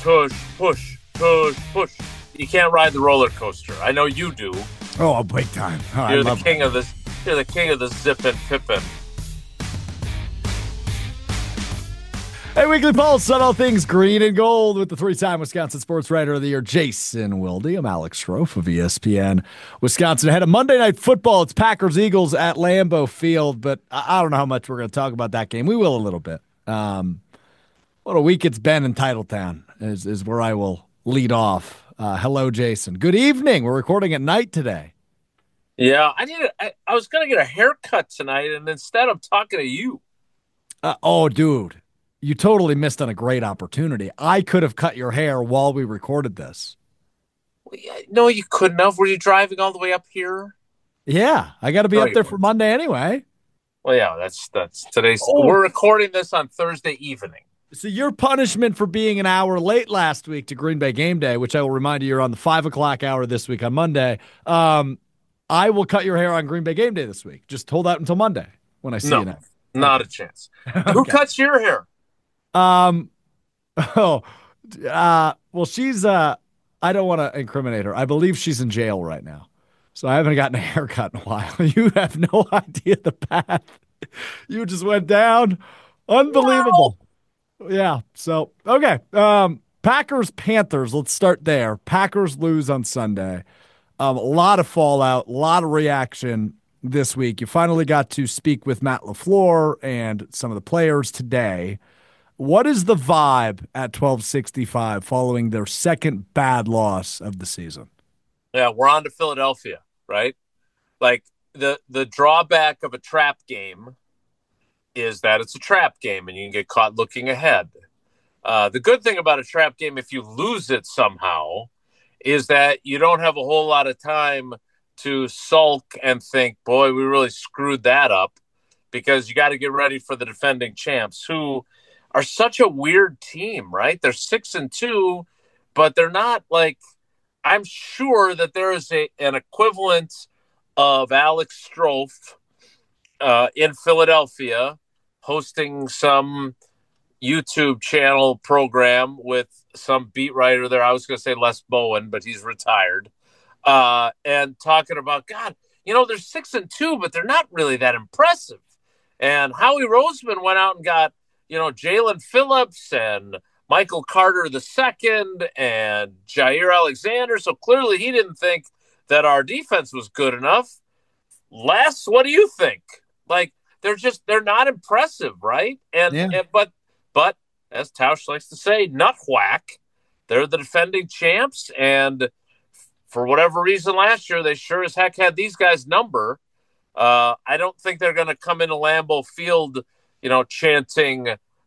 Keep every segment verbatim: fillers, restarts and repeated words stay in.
tush, push, tush, push. You can't ride the roller coaster. I know you do. Oh, big time. Oh, you're I the king it. of this. You're the king of the zip and pippin. Hey, Weekly Pulse on all things green and gold with the three-time Wisconsin Sports Writer of the Year, Jason Wilde. I'm Alex Schroff of E S P N Wisconsin. Ahead of Monday Night Football, it's Packers-Eagles at Lambeau Field, but I don't know how much we're going to talk about that game. We will a little bit. Um, what a week it's been in Titletown is, is where I will lead off. Uh, hello, Jason. Good evening. We're recording at night today. Yeah, I need. A, I, I was going to get a haircut tonight, and instead I'm talking to you. Uh, oh, dude. You totally missed on a great opportunity. I could have cut your hair while we recorded this. Well, yeah, no, you couldn't have. Were you driving all the way up here? Yeah, I got to be no, up there for Monday anyway. Well, yeah, that's that's today's. Oh. We're recording this on Thursday evening. So your punishment for being an hour late last week to Green Bay game day, which I will remind you, you're on the five o'clock hour this week on Monday. Um, I will cut your hair on Green Bay game day this week. Just hold out until Monday when I see no, you next. Not okay. a chance. okay. Who cuts your hair? Um, oh, uh, well, she's, uh, I don't want to incriminate her. I believe she's in jail right now. So I haven't gotten a haircut in a while. You have no idea the path you just went down. Unbelievable. Wow. Yeah. So, okay. Um, Packers, Panthers. Let's start there. Packers lose on Sunday. Um, a lot of fallout, a lot of reaction this week. You finally got to speak with Matt LaFleur and some of the players today. What is the vibe at twelve sixty-five following their second bad loss of the season? Yeah, we're on to Philadelphia, right? Like the the drawback of a trap game is that it's a trap game and you can get caught looking ahead. Uh, the good thing about a trap game, if you lose it somehow, is that you don't have a whole lot of time to sulk and think, boy, we really screwed that up, because you got to get ready for the defending champs, who are such a weird team, right? They're six and two, but they're not like, I'm sure that there is a, an equivalent of Alex Strofe uh, in Philadelphia hosting some YouTube channel program with some beat writer there. I was going to say Les Bowen, but he's retired. Uh, and talking about, God, you know, they're six and two, but they're not really that impressive. And Howie Roseman went out and got, you know, Jalen Phillips and Michael Carter the second and Jair Alexander. So clearly he didn't think that our defense was good enough. Les, what do you think? Like, they're just, they're not impressive, right? And, yeah. and but, but as Tausch likes to say, nut whack. They're the defending champs. And for whatever reason last year, they sure as heck had these guys' number. Uh, I don't think they're going to come into Lambeau Field, you know, chanting,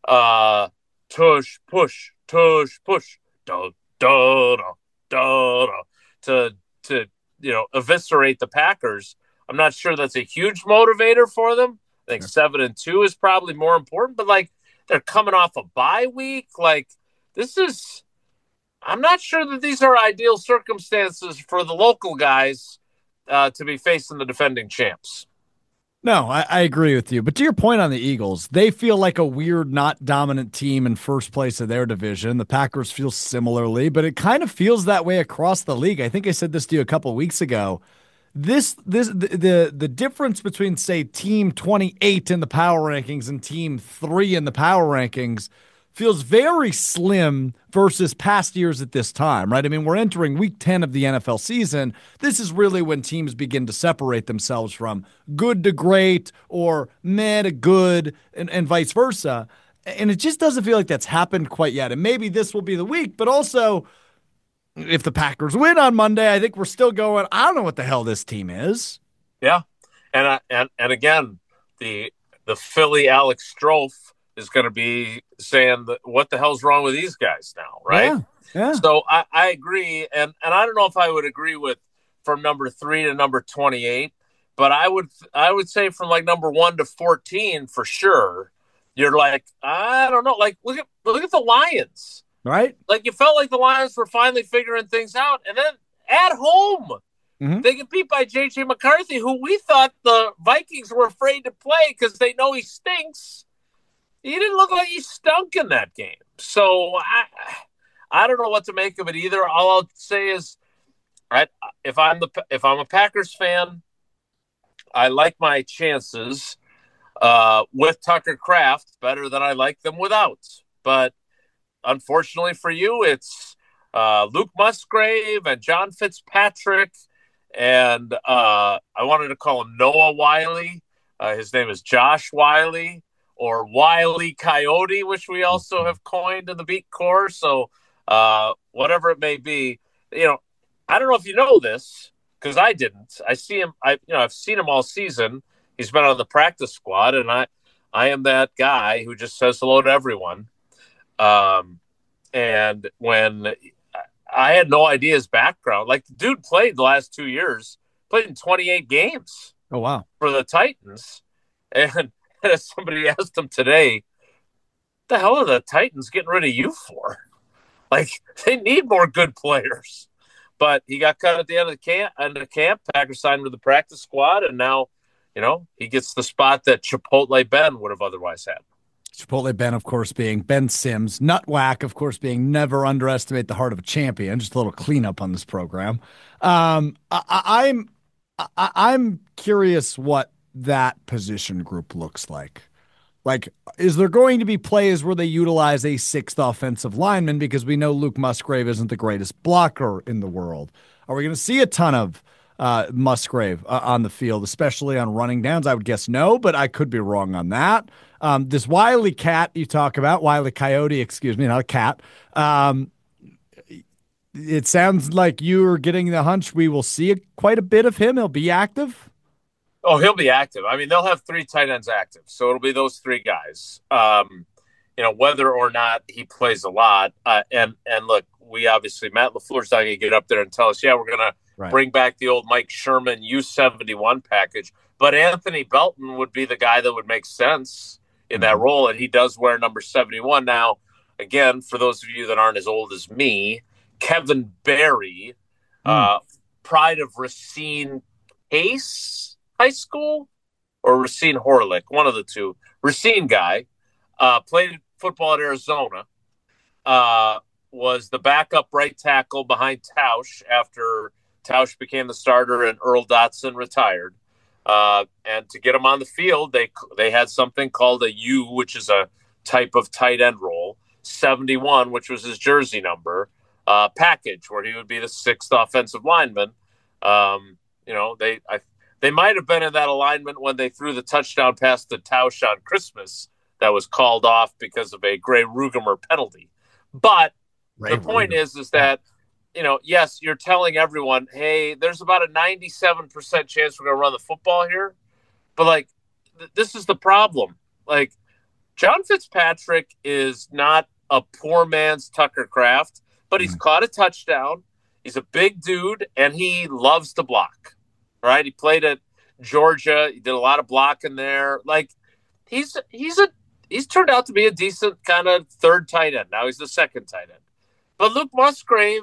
uh, tush, push, tush, push, da, da, da, da, da, to, to, you know, eviscerate the Packers. I'm not sure that's a huge motivator for them. I think seven and two is probably more important, but like they're coming off a bye week. Like this is, I'm not sure that these are ideal circumstances for the local guys uh, to be facing the defending champs. No, I, I agree with you. But to your point on the Eagles, they feel like a weird, not dominant team in first place of their division. The Packers feel similarly, but it kind of feels that way across the league. I think I said this to you a couple of weeks ago. This, this, the, the, the difference between, say, team twenty-eight in the power rankings and team three in the power rankings feels very slim versus past years at this time, right? I mean, we're entering week ten of the N F L season. This is really when teams begin to separate themselves from good to great or meh to good and, and vice versa. And it just doesn't feel like that's happened quite yet. And maybe this will be the week, but also if the Packers win on Monday, I think we're still going, I don't know what the hell this team is. Yeah. And, uh, and, and again, the, the Philly Alex Strofe is going to be saying that what the hell's wrong with these guys now, right? Yeah, yeah. So I, I agree, and and I don't know if I would agree with from number three to number twenty-eight, but I would I would say from like number one to fourteen for sure. You're like, I don't know, like look at look at the Lions, right? Like you felt like the Lions were finally figuring things out, and then at home. Mm-hmm. They get beat by J J McCarthy, who we thought the Vikings were afraid to play because they know he stinks. He didn't look like he stunk in that game. So I I don't know what to make of it either. All I'll say is, I, if I'm the if I'm a Packers fan, I like my chances uh, with Tucker Kraft better than I like them without. But unfortunately for you, it's uh, Luke Musgrave and John Fitzpatrick, and uh, I wanted to call him Noah Wiley. Uh, his name is Josh Wiley, or Wiley Coyote, which we also have coined in the Beat Corps. So uh, whatever it may be, you know, I don't know if you know this because I didn't. I see him. I you know I've seen him all season. He's been on the practice squad, and I I am that guy who just says hello to everyone. Um, and when I had no idea his background, like the dude played the last two years, played in twenty-eight games. Oh wow, for the Titans, and as somebody asked him today, "The hell are the Titans getting rid of you for? Like they need more good players." But he got cut at the end of the camp. End of camp, Packers signed with the practice squad, and now, you know, he gets the spot that Chipotle Ben would have otherwise had. Chipotle Ben, of course, being Ben Sims. Nutwhack, of course, being never underestimate the heart of a champion. Just a little cleanup on this program. Um, I, I'm I, I'm curious what that position group looks like. Like, is there going to be plays where they utilize a sixth offensive lineman because we know Luke Musgrave isn't the greatest blocker in the world? Are we going to see a ton of uh, Musgrave uh, on the field, especially on running downs? I would guess no, but I could be wrong on that. Um, this Wiley cat you talk about, Wiley Coyote, excuse me, not a cat. Um, it sounds like you're getting the hunch we will see a, quite a bit of him. He'll be active. Oh, he'll be active. I mean, they'll have three tight ends active, so it'll be those three guys. Um, you know, whether or not he plays a lot, uh, and and look, we obviously Matt LaFleur's not going to get up there and tell us, yeah, we're going right. to bring back the old Mike Sherman U seventy-one package, but Anthony Belton would be the guy that would make sense in that role, and he does wear number seventy-one. Now, again, for those of you that aren't as old as me, Kevin Barry, mm. uh, pride of Racine Case High School, or Racine Horlick, one of the two, Racine guy, uh, played football at Arizona, uh, was the backup right tackle behind Tausch after Tausch became the starter and Earl Dotson retired. Uh, and to get him on the field, they they had something called a U, which is a type of tight end role, seventy-one, which was his jersey number, uh, package, where he would be the sixth offensive lineman. Um, you know, they I, they might have been in that alignment when they threw the touchdown pass to Tausch on Christmas that was called off because of a Gray Rugemer penalty. But Ray the point Rugemer. is, is that, you know, yes, you're telling everyone, hey, there's about a ninety-seven percent chance we're going to run the football here. But, like, th- this is the problem. Like, John Fitzpatrick is not a poor man's Tucker Kraft, but he's mm-hmm. caught a touchdown. He's a big dude, and he loves to block, right? He played at Georgia. He did a lot of blocking there. Like, he's he's a he's turned out to be a decent kind of third tight end. Now he's the second tight end. But Luke Musgrave,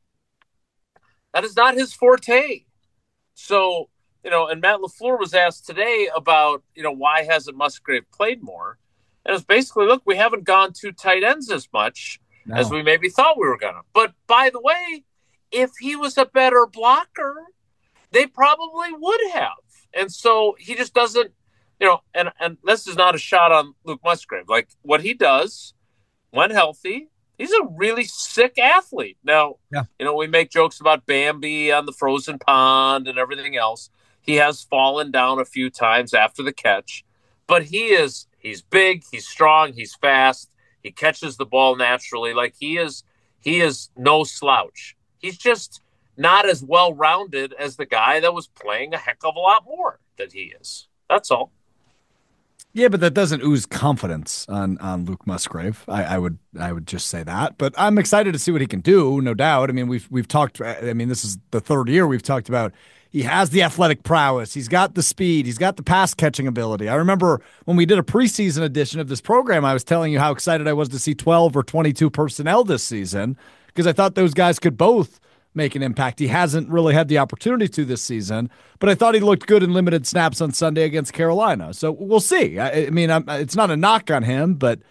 that is not his forte. So, you know, and Matt LaFleur was asked today about, you know, why hasn't Musgrave played more? And it's basically, look, we haven't gone to tight ends as much no. as we maybe thought we were going to. But by the way, if he was a better blocker, they probably would have. And so he just doesn't, you know, and, and this is not a shot on Luke Musgrave. Like, what he does when healthy, he's a really sick athlete. Now, yeah. you know, we make jokes about Bambi on the frozen pond and everything else. He has fallen down a few times after the catch, but he is, he's big, he's strong, he's fast. He catches the ball naturally. Like he is, he is no slouch. He's just not as well-rounded as the guy that was playing a heck of a lot more than he is. That's all. Yeah, but that doesn't ooze confidence on on Luke Musgrave. I, I would I would just say that. But I'm excited to see what he can do, no doubt. I mean, we've we've talked. I mean, this is the third year we've talked about. He has the athletic prowess. He's got the speed. He's got the pass catching ability. I remember when we did a preseason edition of this program, I was telling you how excited I was to see twelve or twenty-two personnel this season because I thought those guys could both make an impact. He hasn't really had the opportunity to this season, but I thought he looked good in limited snaps on Sunday against Carolina. So we'll see. I, I mean, I'm, it's not a knock on him, but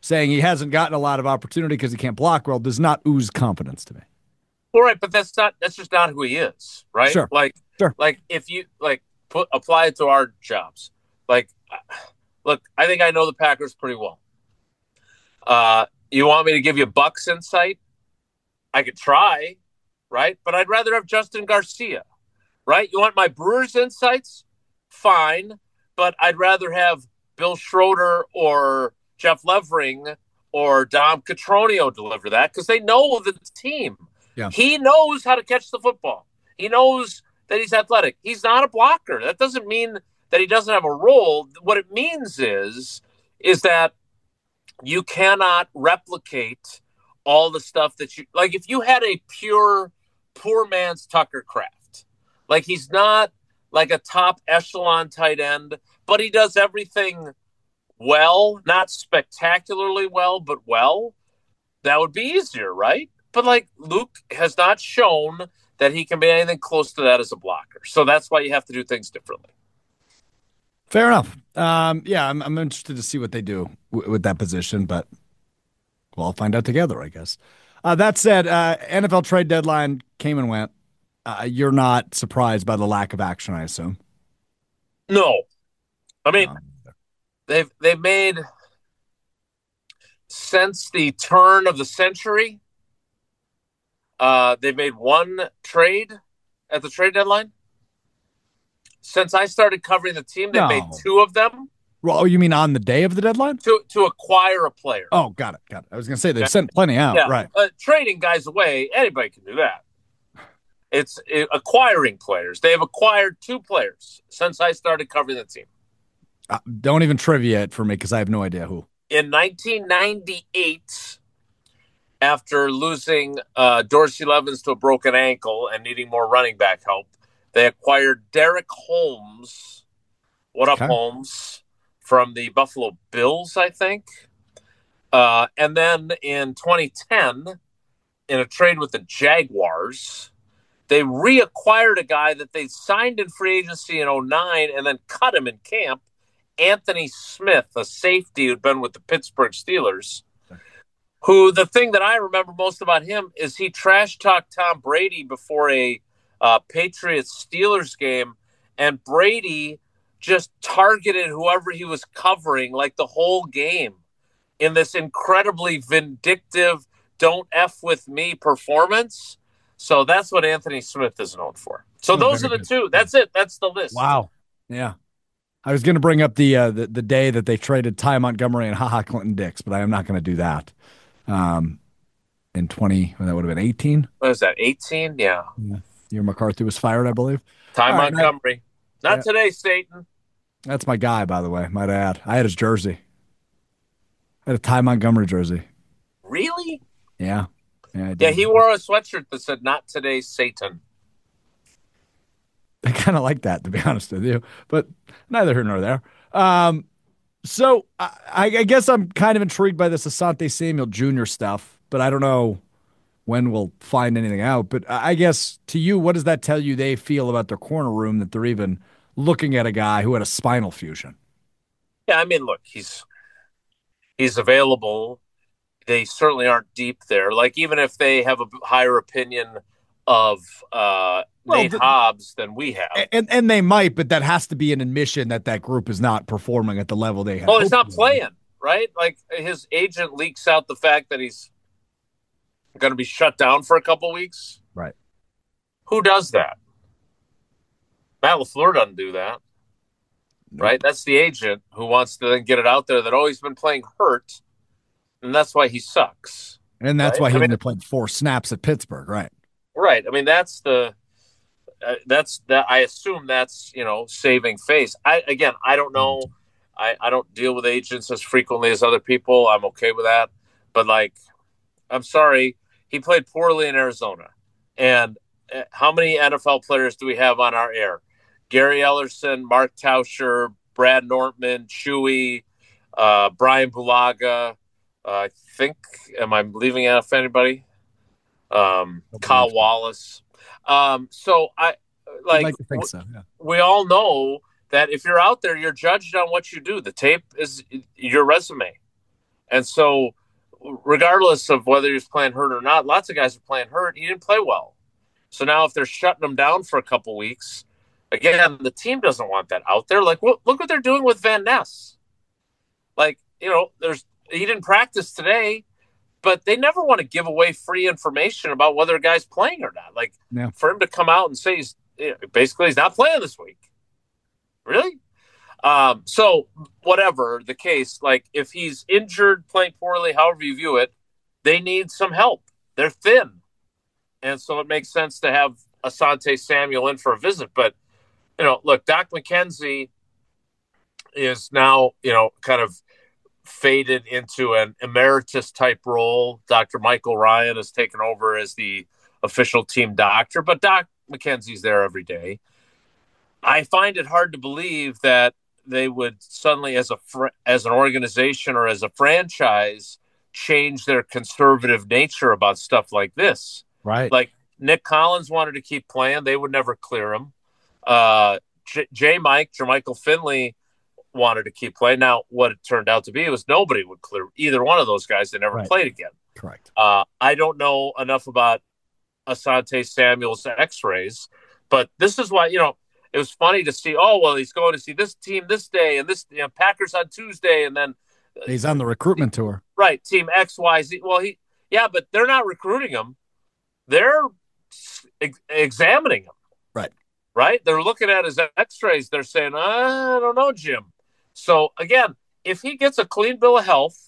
saying he hasn't gotten a lot of opportunity because he can't block well does not ooze confidence to me. All right, but that's not that's just not who he is, right? Sure. Like, Sure. like if you like put apply it to our jobs. Like, look, I think I know the Packers pretty well. Uh, you want me to give you Bucks insight? I could try, right? But I'd rather have Justin Garcia, right? You want my Brewers insights? Fine, but I'd rather have Bill Schroeder or Jeff Levering or Dom Catronio deliver that because they know the team. Yeah. He knows how to catch the football. He knows that he's athletic. He's not a blocker. That doesn't mean that he doesn't have a role. What it means is, is that you cannot replicate all the stuff that you like. If you had a pure poor man's Tucker Kraft, like he's not like a top echelon tight end, but he does everything well, not spectacularly well, but well, that would be easier, right? But like Luke has not shown that he can be anything close to that as a blocker. So that's why you have to do things differently. Fair enough. Um, yeah, I'm, I'm interested to see what they do w- with that position, but we'll all find out together, I guess. Uh, that said, uh, N F L trade deadline came and went. Uh, you're not surprised by the lack of action, I assume. No, I mean Um, they've they've made since the turn of the century. Uh, they've made one trade at the trade deadline. Since I started covering the team, they've No. made two of them well, oh, you mean on the day of the deadline? to to acquire a player. Oh, got it. Got it. I was going to say they've Okay. sent plenty out, Yeah, right? uh, trading guys away, anybody can do that. It's uh, acquiring players. They have acquired two players since I started covering the team. Uh, don't even trivia it for me because I have no idea who. In nineteen ninety-eight, after losing uh, Dorsey Levens to a broken ankle and needing more running back help, they acquired Derek Holmes. What up, Okay. Holmes? From the Buffalo Bills, I think. Uh, and then in twenty ten, in a trade with the Jaguars, they reacquired a guy that they signed in free agency in oh nine and then cut him in camp, Anthony Smith, a safety who'd been with the Pittsburgh Steelers, who the thing that I remember most about him is he trash-talked Tom Brady before a uh, Patriots-Steelers game, and Brady just targeted whoever he was covering like the whole game in this incredibly vindictive, don't F with me performance. So that's what Anthony Smith is known for. So Oh, those are very the good. two. That's it. That's the list. Wow. Yeah. I was going to bring up the, uh, the the day that they traded Ty Montgomery and HaHa Clinton Dix, but I am not going to do that. Um, in twenty, well, that would have been eighteen. What is that, eighteen? Yeah. Year McCarthy was fired, I believe. Ty All right, Montgomery. Not Yeah. today, Staten. That's my guy, by the way. Might add. I had his jersey. I had a Ty Montgomery jersey. Really? Yeah. Yeah, I did. Yeah, he wore a sweatshirt that said, not today, Satan. I kind of like that, to be honest with you, but neither here nor there. Um, so I, I guess I'm kind of intrigued by this Asante Samuel Junior stuff, but I don't know when we'll find anything out. But I guess to you, what does that tell you they feel about their corner room that they're even looking at a guy who had a spinal fusion? Yeah, I mean, look, he's he's available. They certainly aren't deep there. Like, even if they have a higher opinion of uh, Well, Nate the- Hobbs than we have. And and they might, but that has to be an admission that that group is not performing at the level they have. Well, he's not playing, right? Like, his agent leaks out the fact that he's going to be shut down for a couple weeks. Right. Who does that? Matt LaFleur doesn't do that, Nope. right? That's the agent who wants to then get it out there that, oh, he's been playing hurt, and that's why he sucks. And that's Right. why he I mean- only played four snaps at Pittsburgh, right? Right. I mean, that's the uh, that's that. I assume that's, you know, saving face. I again, I don't know. I I don't deal with agents as frequently as other people. I'm okay with that. But like, I'm sorry, he played poorly in Arizona. And uh, how many N F L players do we have on our air? Gary Ellerson, Mark Tauscher, Brad Nortman, Chewy, uh, Brian Bulaga. Uh, I think, am I leaving out anybody? Um, Don't Kyle believe so. Wallace. Um, so I I'd like, like to think so. Yeah. we all know that if you're out there, you're judged on what you do. The tape is your resume. And so, regardless of whether he was playing hurt or not, lots of guys are playing hurt. He didn't play well. So now if they're shutting him down for a couple weeks, again, the team doesn't want that out there. Like, look what they're doing with Van Ness. Like, you know, there's he didn't practice today, but they never want to give away free information about whether a guy's playing or not. Like, yeah. for him to come out and say he's basically he's not playing this week. Really? Um, so whatever the case, like if he's injured, playing poorly, however you view it, they need some help. They're thin. And so it makes sense to have Asante Samuel in for a visit. But, you know, look, Doc McKenzie is now, you know, kind of faded into an emeritus type role. Doctor Michael Ryan has taken over as the official team doctor, but Doc McKenzie's there every day. I find it hard to believe that they would suddenly, as a fr- as an organization or as a franchise, change their conservative nature about stuff like this. Right. Like Nick Collins wanted to keep playing. They would never clear him. Uh, J-, J. Mike, Jermichael Finley wanted to keep playing. Now, what it turned out to be was nobody would clear either one of those guys. They never right. played again. Correct. Uh, I don't know enough about Asante Samuel's x-rays, but this is why, you know, it was funny to see, oh, well, he's going to see this team this day and this, you know, Packers on Tuesday. And then he's on the recruitment tour. Right. Team X, Y, Z. Well, he, yeah, but they're not recruiting him. They're ex- examining him. Right. Right. They're looking at his x-rays. They're saying, I don't know, Jim. So again, if he gets a clean bill of health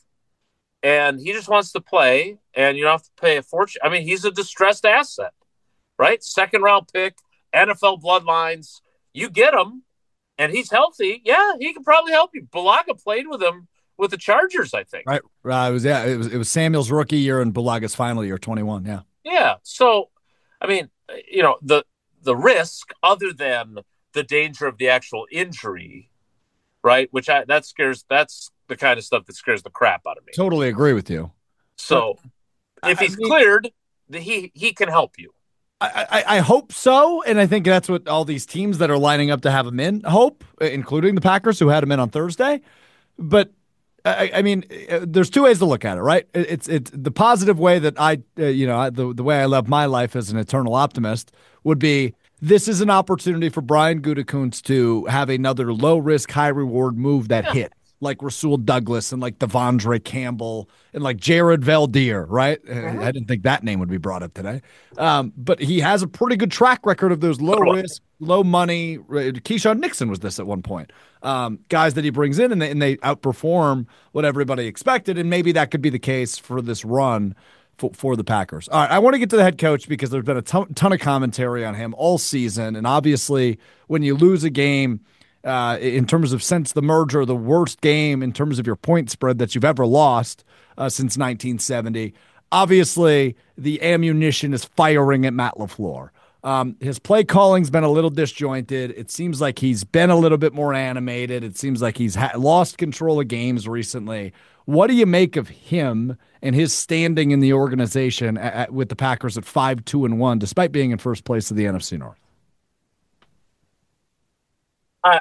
and he just wants to play and you don't have to pay a fortune, I mean, he's a distressed asset, right? Second round pick, N F L bloodlines. You get him, and he's healthy. Yeah, he can probably help you. Bulaga played with him with the Chargers, I think. Right. Uh, it was yeah. It was it was Samuel's rookie year and Bulaga's final year, twenty-one. Yeah. Yeah. So, I mean, you know, the the risk, other than the danger of the actual injury, right? Which I that scares. That's the kind of stuff that scares the crap out of me. Totally agree with you. So, but, if he's I mean, cleared, the, he he can help you. I, I, I hope so, and I think that's what all these teams that are lining up to have him in hope, including the Packers, who had him in on Thursday. But I, I mean, there's two ways to look at it, right? It's it's the positive way that I, uh, you know, the the way I live my life as an eternal optimist would be this is an opportunity for Brian Gutekunst to have another low risk, high reward move that yeah. hit. Like Rasul Douglas and like Devondre Campbell and like Jared Valdir, right? Uh-huh. I didn't think that name would be brought up today. Um, but he has a pretty good track record of those low risk, low money. Keyshawn Nixon was this at one point. Um, guys that he brings in and they, and they outperform what everybody expected. And maybe that could be the case for this run for, for the Packers. All right, I want to get to the head coach because there's been a ton, ton of commentary on him all season. And obviously when you lose a game, Uh, in terms of since the merger, the worst game in terms of your point spread that you've ever lost uh, since nineteen seventy. Obviously, the ammunition is firing at Matt LaFleur. Um, his play calling's been a little disjointed. It seems like he's been a little bit more animated. It seems like he's ha- lost control of games recently. What do you make of him and his standing in the organization at, at, with the Packers at five two and one, despite being in first place of the N F C North? I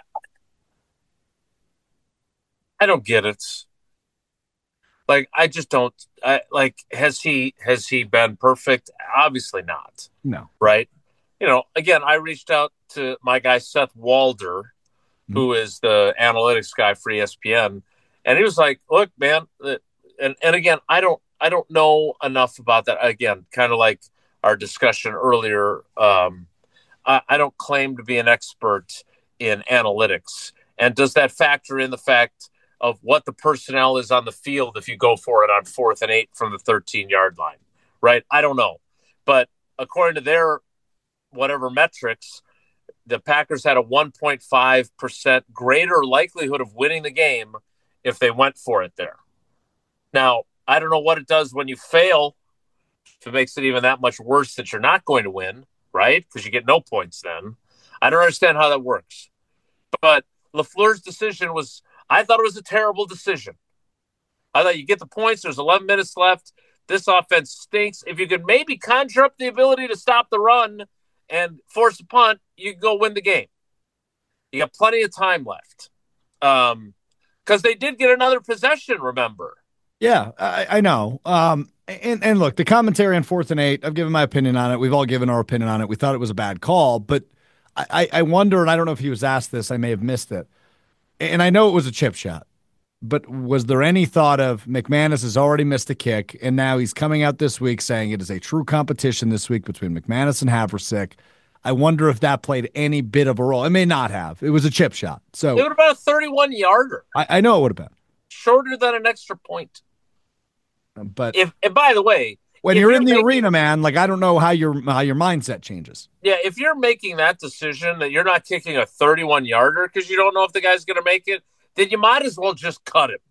I don't get it. Like I just don't. I like has he has he been perfect? Obviously not. No. Right. You know. Again, I reached out to my guy Seth Walder, mm-hmm. who is the analytics guy for E S P N, and he was like, "Look, man," and and again, I don't I don't know enough about that. Again, kind of like our discussion earlier. Um, I, I don't claim to be an expert in analytics. And does that factor in the fact of what the personnel is on the field if you go for it on fourth and eight from the thirteen-yard line, right? I don't know. But according to their whatever metrics, the Packers had a one point five percent greater likelihood of winning the game if they went for it there. Now, I don't know what it does when you fail, if it makes it even that much worse that you're not going to win, right? Because you get no points then. I don't understand how that works. But LaFleur's decision was, I thought it was a terrible decision. I thought you get the points. There's eleven minutes left. This offense stinks. If you could maybe conjure up the ability to stop the run and force a punt, you can go win the game. You got plenty of time left. Um, because they did get another possession, remember? Yeah, I, I know. Um, and and look, the commentary on fourth and eight. I've given my opinion on it. We've all given our opinion on it. We thought it was a bad call, but I, I I wonder, and I don't know if he was asked this. I may have missed it. And I know it was a chip shot, but was there any thought of McManus has already missed a kick, and now he's coming out this week saying it is a true competition this week between McManus and Haversick? I wonder if that played any bit of a role. It may not have. It was a chip shot, It so would have been a thirty-one yarder, I, I know it would have been. shorter than an extra point. But If and by the way, when if you're you're in the making, arena, man, like I don't know how your how your mindset changes. yeah, if you're making that decision that you're not kicking a thirty-one yarder because you don't know if the guy's going to make it, then you might as well just cut him.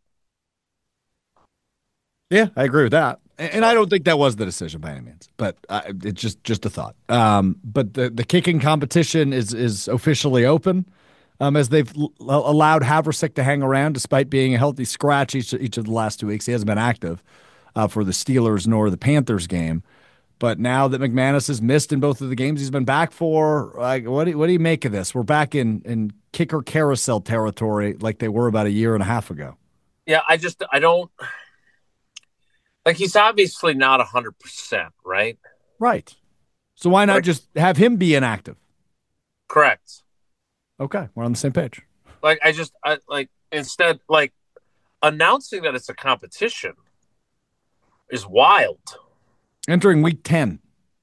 Yeah, I agree with that, and, and I don't think that was the decision by any means, but uh, it's just just a thought. Um, but the the kicking competition is is officially open. Um, as they've l- allowed Haversick to hang around despite being a healthy scratch each each of the last two weeks. He hasn't been active uh, for the Steelers nor the Panthers game. But now that McManus has missed in both of the games he's been back for, like, what do, what do you make of this? We're back in, in kicker carousel territory like they were about a year and a half ago. Yeah, I just I don't like. He's obviously not a hundred percent, right? Right. So why not Like, just have him be inactive? correct. Okay, we're on the same page. Like I just I like instead like announcing that it's a competition is wild. Entering week ten.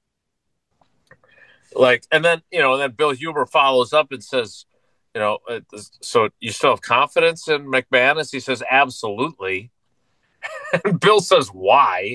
Like, and then you know, and then Bill Huber follows up and says, you know, uh, so you still have confidence in McManus? He says, absolutely. And Bill says, why?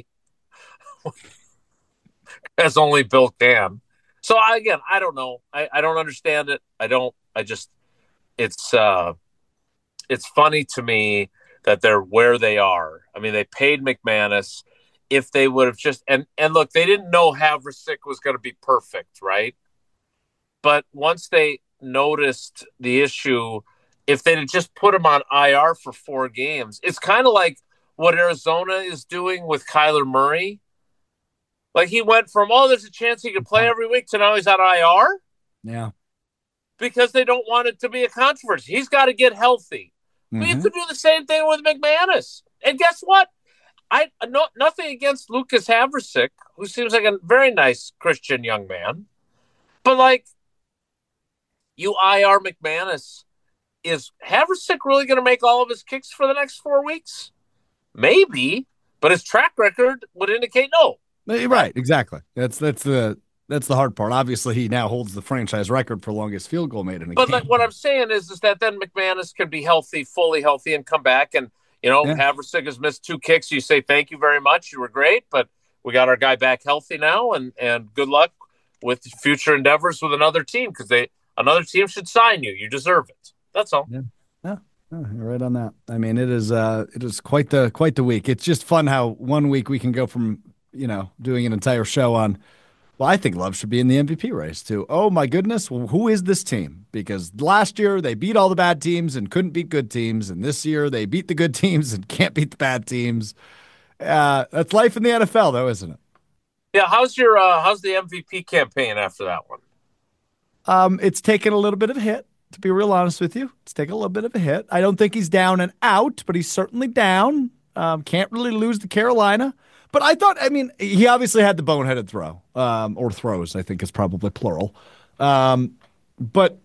As only Bill can. So I, again, I don't know. I, I don't understand it. I don't. I just it's uh it's funny to me that they're where they are. I mean, they paid McManus. If they would have just and and look, they didn't know Haversick was going to be perfect, right? But once they noticed the issue, if they'd have just put him on I R for four games, it's kind of like what Arizona is doing with Kyler Murray. Like he went from, oh, there's a chance he could play every week to now he's on I R Yeah. because they don't want it to be a controversy. He's got to get healthy. Mm-hmm. But you could do the same thing with McManus. And guess what? I no, nothing against Lucas Haversick, who seems like a very nice Christian young man. But like, you I R McManus, is Haversick really going to make all of his kicks for the next four weeks? Maybe, but his track record would indicate no. Right, exactly. That's that's the that's the hard part. Obviously, he now holds the franchise record for longest field goal made in a but game. But like, what I'm saying is, is that then McManus can be healthy, fully healthy, and come back. And you know, yeah. Haversick has missed two kicks. You say thank you very much. You were great, but we got our guy back healthy now, and and good luck with future endeavors with another team because they another team should sign you. You deserve it. That's all. Yeah. Yeah. Oh, you're right on that. I mean, it is uh, it is quite the quite the week. It's just fun how one week we can go from you know doing an entire show on. Well, I think Love should be in the M V P race too. Oh my goodness, well, who is this team? Because last year they beat all the bad teams and couldn't beat good teams, and this year they beat the good teams and can't beat the bad teams. Uh, that's life in the N F L, though, isn't it? Yeah. How's your uh, how's the M V P campaign after that one? Um, it's taken a little bit of a hit. To be real honest with you, it's taken a little bit of a hit. I don't think he's down and out, but he's certainly down. Um, can't really lose to Carolina. But I thought, I mean, he obviously had the boneheaded throw, um, or throws, I think is probably plural. Um, but,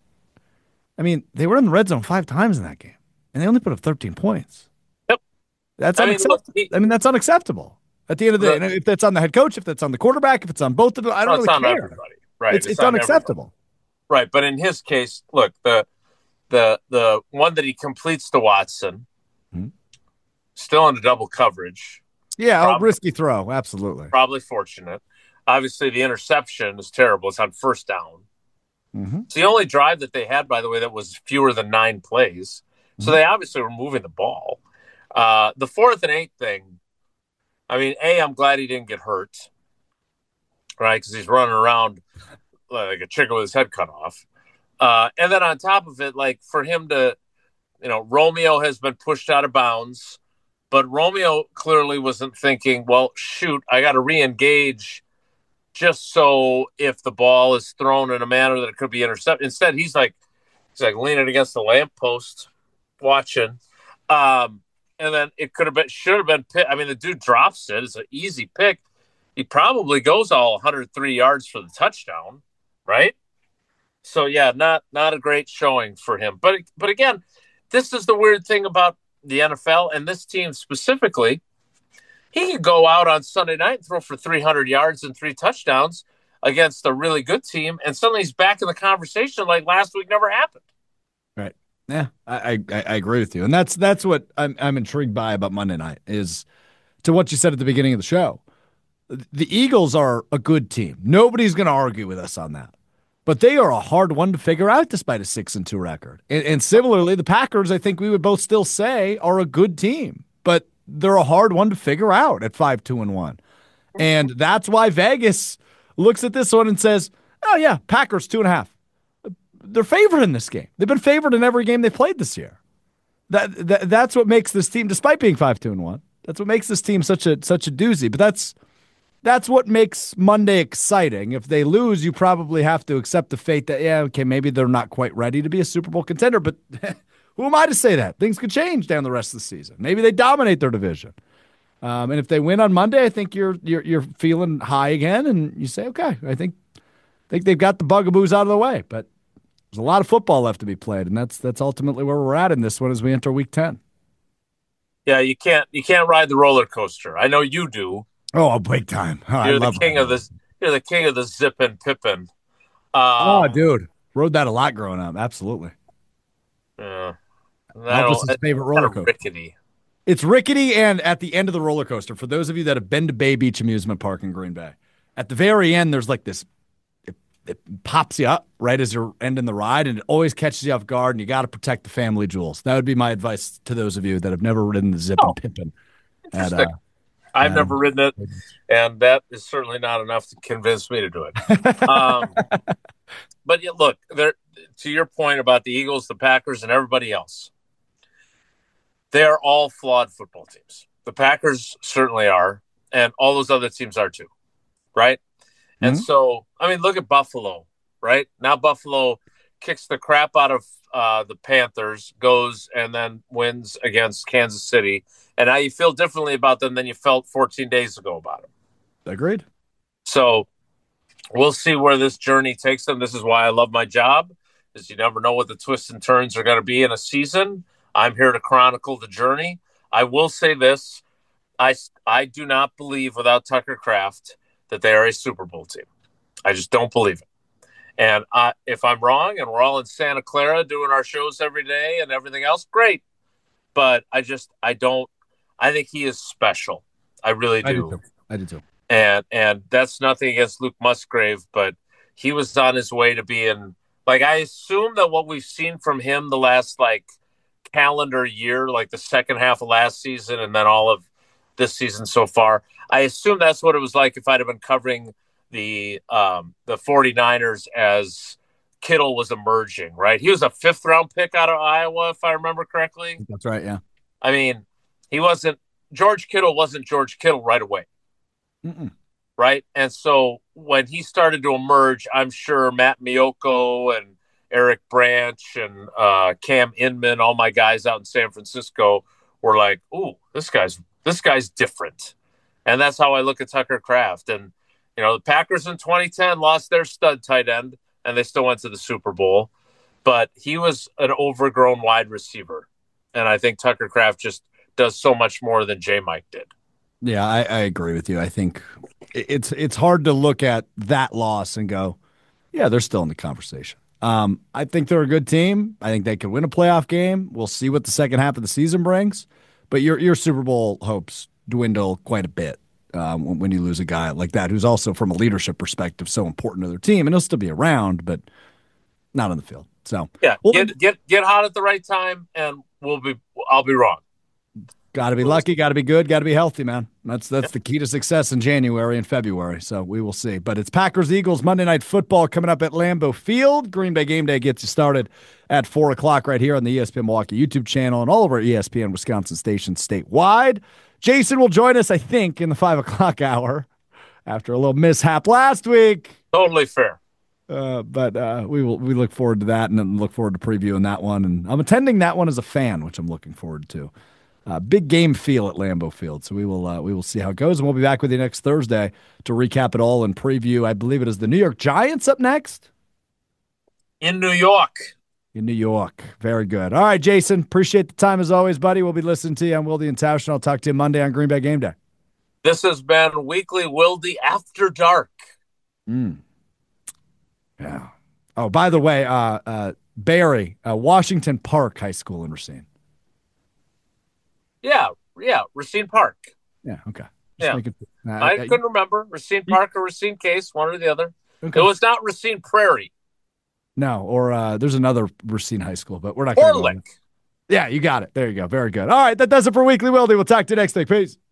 I mean, they were in the red zone five times in that game, and they only put up thirteen points. Yep. That's I unacceptable. Mean, look, he, I mean, that's unacceptable. At the end of the day, if that's on the head coach, if that's on the quarterback, if it's on both of them, I don't no, really care. Everybody. Right. It's, it's, it's unacceptable. Everybody. Right, but in his case, look, the the the one that he completes to Watson, mm-hmm. still under double coverage. Yeah, probably, a risky throw, absolutely. Probably fortunate. Obviously, the interception is terrible. It's on first down. Mm-hmm. It's the only drive that they had, by the way, that was fewer than nine plays. Mm-hmm. So they obviously were moving the ball. Uh, the fourth and eight thing, I mean, A, I'm glad he didn't get hurt, right, because he's running around like a chicken with his head cut off. Uh, and then on top of it, like for him to, you know, Romeo has been pushed out of bounds, but Romeo clearly wasn't thinking, well, shoot, I got to re-engage just so if the ball is thrown in a manner that it could be intercepted. Instead, he's like, he's like leaning against the lamppost watching. Um, and then it could have been, should have been. I mean, the dude drops it. It's an easy pick. He probably goes all one hundred three yards for the touchdown, right? So yeah, not not a great showing for him. But but again, this is the weird thing about the N F L and this team specifically. He could go out on Sunday night and throw for three hundred yards and three touchdowns against a really good team, and suddenly he's back in the conversation like last week never happened. Right. Yeah, I, I I agree with you, and that's that's what I'm I'm intrigued by about Monday night is to what you said at the beginning of the show. The Eagles are a good team. Nobody's going to argue with us on that, but they are a hard one to figure out despite a six and two record. And, and similarly, the Packers, I think we would both still say, are a good team, but they're a hard one to figure out at five two and one, and that's why Vegas looks at this one and says, "Oh yeah, Packers two and a half." They're favored in this game. They've been favored in every game they played this year. That, that that's what makes this team, despite being five two and one, that's what makes this team such a such a doozy. But that's that's what makes Monday exciting. If they lose, you probably have to accept the fate that yeah, okay, maybe they're not quite ready to be a Super Bowl contender. But who am I to say that? Things could change down the rest of the season. Maybe they dominate their division. Um, and if they win on Monday, I think you're you're you're feeling high again, and you say, okay, I think I think they've got the bugaboos out of the way. But there's a lot of football left to be played, and that's that's ultimately where we're at in this one as we enter week ten. Yeah, you can't you can't ride the roller coaster. I know you do. Oh, big time! Oh, you're I the love king that. of this. You're the king of the zip and pippin. Um, Um, oh, dude, rode that a lot growing up. Absolutely. Yeah, Elvis's favorite roller coaster. Rickety. It's rickety, and at the end of the roller coaster, for those of you that have been to Bay Beach Amusement Park in Green Bay, at the very end, there's like this. It pops you up right as you're ending the ride, and it always catches you off guard, and you got to protect the family jewels. That would be my advice to those of you that have never ridden the Zip Oh, and Pippin. Interesting. At, uh, I've um, never ridden it, and that is certainly not enough to convince me to do it. um, but yeah, look, there. To your point about the Eagles, the Packers, and everybody else, they are all flawed football teams. The Packers certainly are, and all those other teams are too, right? And mm-hmm. so, I mean, look at Buffalo, right? Now Buffalo kicks the crap out of uh, the Panthers, goes and then wins against Kansas City. And now you feel differently about them than you felt fourteen days ago about them. Agreed. So we'll see where this journey takes them. This is why I love my job, is you never know what the twists and turns are going to be in a season. I'm here to chronicle the journey. I will say this. I, I do not believe without Tucker Kraft that they are a Super Bowl team. I just don't believe it. And I, if I'm wrong and we're all in Santa Clara doing our shows every day and everything else, great. But I just, I don't, I think he is special. I really do. I do too. I do too. And, and that's nothing against Luke Musgrave, but he was on his way to being, like, I assume that what we've seen from him the last, like, calendar year, like the second half of last season and then all of this season so far, I assume that's what it was like if I'd have been covering the um, the 49ers as Kittle was emerging, right? He was a fifth round pick out of Iowa, if I remember correctly. That's right, yeah. I mean, he wasn't George Kittle wasn't George Kittle right away. Mm-mm. Right? And so when he started to emerge, I'm sure Matt Miyoko and Eric Branch and uh, Cam Inman, all my guys out in San Francisco, were like, "Ooh, this guy's this guy's different." And that's how I look at Tucker Kraft. And, you know, the Packers in twenty ten lost their stud tight end, and they still went to the Super Bowl. But he was an overgrown wide receiver. And I think Tucker Kraft just does so much more than J. Mike did. Yeah, I, I agree with you. I think it's it's hard to look at that loss and go, yeah, they're still in the conversation. Um, I think they're a good team. I think they could win a playoff game. We'll see what the second half of the season brings. But your your Super Bowl hopes dwindle quite a bit um, when, when you lose a guy like that, who's also, from a leadership perspective, so important to their team. And he'll still be around, but not on the field. So yeah, well, get get get hot at the right time, and we'll be. I'll be wrong. Got to be lucky, got to be good, got to be healthy, man. That's that's yeah. the key to success in January and February. So we will see. But it's Packers Eagles Monday Night Football coming up at Lambeau Field. Green Bay Game Day gets you started at four o'clock right here on the E S P N Milwaukee YouTube channel and all over E S P N Wisconsin stations statewide. Jason will join us, I think, in the five o'clock hour after a little mishap last week. Totally fair. Uh, but uh, we will we look forward to that and then look forward to previewing that one. And I'm attending that one as a fan, which I'm looking forward to. Uh, big game feel at Lambeau Field. So we will uh, we will see how it goes, and we'll be back with you next Thursday to recap it all and preview. I believe it is the New York Giants up next in New York. In New York. Very good. All right, Jason. Appreciate the time as always, buddy. We'll be listening to you on Wilde and Tausch, and I'll talk to you Monday on Green Bay Game Day. This has been Weekly Wilde After Dark. Mm. Yeah. Oh, by the way, uh, uh, Barry, uh, Washington Park High School in Racine. Yeah, yeah, Racine Park. Yeah, okay. Just yeah. Making, uh, I uh, couldn't remember. Racine Park or Racine Case, one or the other. Okay. It was not Racine Prairie. No, or uh, there's another Racine High School, but we're not going to go. Yeah, you got it. There you go. Very good. All right, that does it for Weekly Wilde. We'll talk to you next week. Peace.